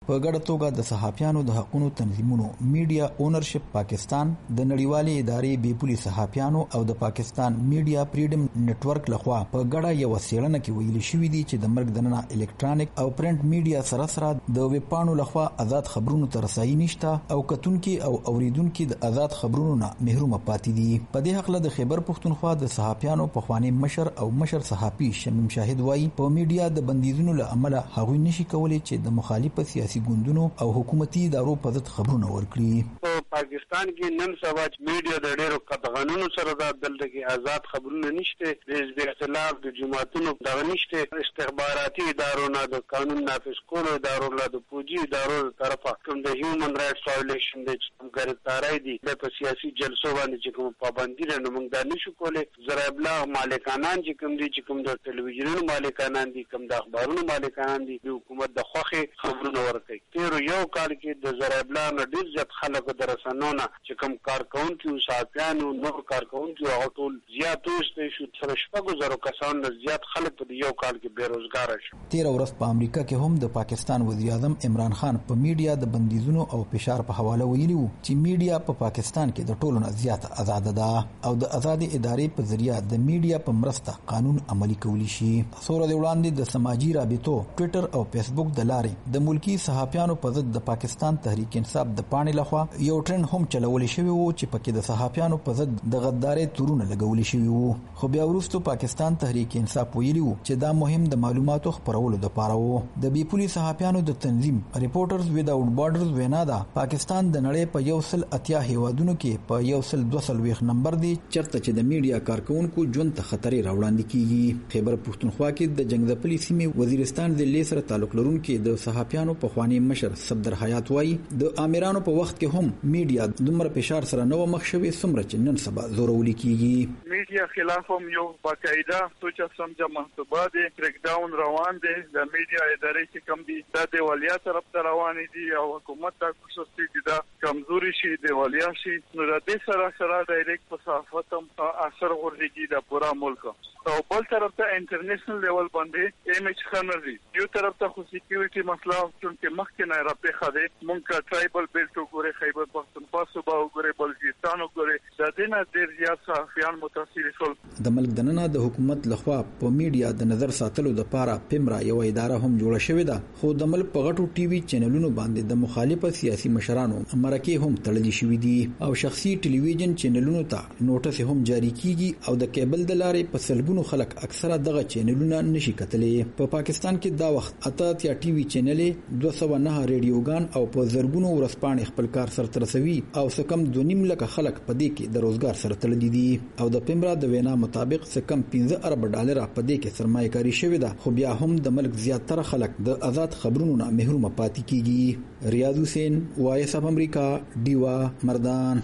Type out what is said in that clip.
په ګډه توګه د صحافیانو د حقوقو تنظیمونو میډیا اونرشپ پاکستان د نړیوالې ادارې بیپولي صحافیانو او د پاکستان میډیا فریډم نتورک لخوا په ګډه یو څېړنه کې ویل شوی دی چې د مرګ دننه الکترونیک او پرنٹ میډیا سره د ویب پاڼو لخوا آزاد خبرونو ته رسایي نشته او کتونکي او اوریدونکي د آزاد خبرونو نه محروم پاتې دي. په دې حق له د خیبر پښتونخوا د صحافیانو په خوانی مشر صحافي شمیم شاهد وایي په میډیا د بندیزونو له امله هغوی نشي کولای چې د مخالفه سیاسي ګوندونو او حکومتي ادارو په ضد خبرونه ورکړي. پاکستان کې نن سبا میډیا د ډېرو قطغانونو سره د دلته کې آزاد خبرونه نشته، د حزب اختلاف د جماعتونو دغه نشته، استخباراتي ادارو نه د قانون نافذ کولو ادارو نه د فوجي ادارو طرفه کوم د هیومن رائټس وایلیشن د ګرفتارۍ دي د په سیاسي جلسو باندې چې کوم پابندي نه موږ دا نشو کولای. ذرایع ابلاغ مالکانان چې کوم دي چې کوم د ټلویزیونونو مالکانان دي کوم د اخبارونو مالکانان دي د حکومت د خوښې خبرونه ورکوي. تیر یو کال کې د ذرایع ابلاغ نه ډېر زیات خلک د رسنونو چې کوم کارکونکي او صحافیانو نور کارکونکي هغه ټول زیات اوسته شو، تر 6,000 کسان نه زیات خلک په یو کال کې بیروزګار شو. تیر ورځ په امریکا کې هم د پاکستان وزیر اعظم عمران خان په میډیا د بندیزونو او فشار په حواله ویلي وو چې میډیا په پاکستان کې د ټولو نه زیات آزاد ده او د آزادې ادارې په ذریعہ د میډیا په مرسته قانون عملی کولی شي. سوره د وړاندې د سماجی رابطو ټوئیټر او فیسبوک د لارې د ملکی صحافیانو په ضد د پاکستان تحریک انصاف د پاڼې لخوا یو ټرند هم چلول شوی وو چې پکې د صحافیانو په ضد د غدارۍ تورونه لګول شوی وو. خو بیا وروسته پاکستان تحریک انصاف ویلي وو چې دا مهم د معلوماتو خپرولو لپاره وو. د بیپولي صحافیانو د تنظیم ریپورټرز ویداوټ بارډرز وینا ده پاکستان د نړۍ په 180 هیوادونو کې په 122 نمبر دی چرته چې د میډیا کارکونکو ژوند ته خطر راوړاندې کیږي. خیبر پښتونخوا کې د جنگځپلي سیمې وزیرستان د لیسر تعلق لرونکي د صحافیانو په خوانی مشر صفدر حیات وایي د امیرانو په وخت کې هم میډیا دومره فشار سره نو مخ شوی څومره چې نن سبا زورولي کیږي. میډیا خلاف هم یو باقاعده سوچ سمجه محتوبه دي، بریک ډاون روان دي. د میډیا ادارې چې کم دي د دیوالیا طرف ته روان دي او حکومت د کوشش کوي دا کمزوري شي دیوالیا شي. نو د دې سره ډایرکټ په صحافت هم اثر ورلګي د پورا ملک. او بل طرف ته انټرنیشنل لیول باندې ایمیج خنري یو طرف ته خو سکیورټي مسله چې مخکې نه راپېښه ده. مونږه ټرایبل بیلټ وګورئ، خیبر پښتونخوا صوبه وګورئ، بلوچستان وګورئ، د دې نه ډېر زیات صحافیان متاثر شول. د ملک دننه د حکومت لخوا په میډیا د نظر ساتلو لپاره پیمرا یو اداره هم جوړه شوې ده، خو د ملک په غټو ټي وي چینلونو باندې د مخالفه سیاسي مشرانو مرکې هم تړلې شوې دي او شخصي ټلویزیون چینلونو ته نوټس هم جاری کیږي او د کیبل د لارې په سلګونو خلک اکثره دغه چینلونه نشي کتلې. په پاکستان کې دا وخت اته ټي وي چینلې 209 ریډیوګان او په زرګونو ورځپاڼې خپل کار سره رسوي او سکم 2.5 لک خلک په دې کې د روزګار سره تړلي دي او د پیمرا د وینا مطابق سکم 15 ارب ډالر په دې کې سرمایه کاری شوې ده. خو بیا هم د ملک زیاتره خلک د آزاد خبرونو نه محروم پاتې کیږي. ریاض حسین، وایس اف امریکا، ډیوا مردان.